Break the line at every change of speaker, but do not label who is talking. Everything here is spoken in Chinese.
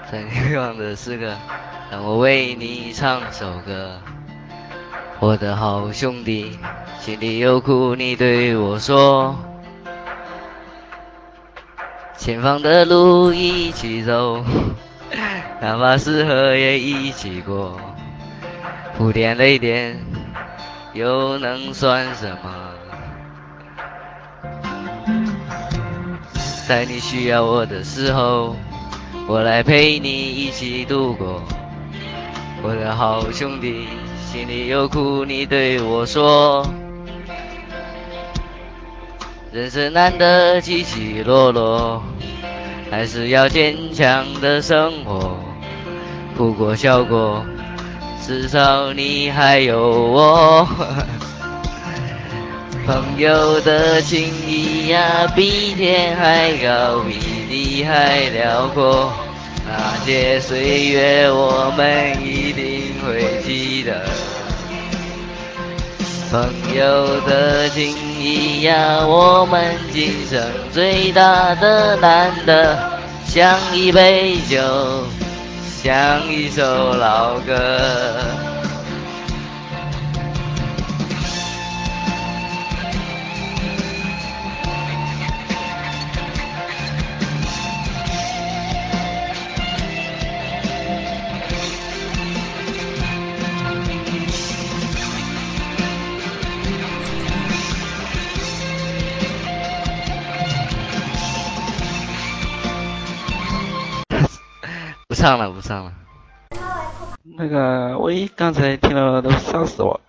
在迷惘的时刻，让我为你唱首歌。我的好兄弟，心里有苦你对我说，前方的路一起走，哪怕是河也一起过，哭点泪点又能算什么？在你需要我的时候，我来陪你一起度过。我的好兄弟，心里有苦你对我说。人生难得起起落落，还是要坚强的生活。哭过笑过，至少你还有我。朋友的情谊呀，比天还高，比地还辽阔。那些岁月我们一定会记得。朋友的情谊呀，我们今生最大的难得，像一杯酒，像一首老歌。不唱了，不唱了。
那个，我刚才听了都笑死我。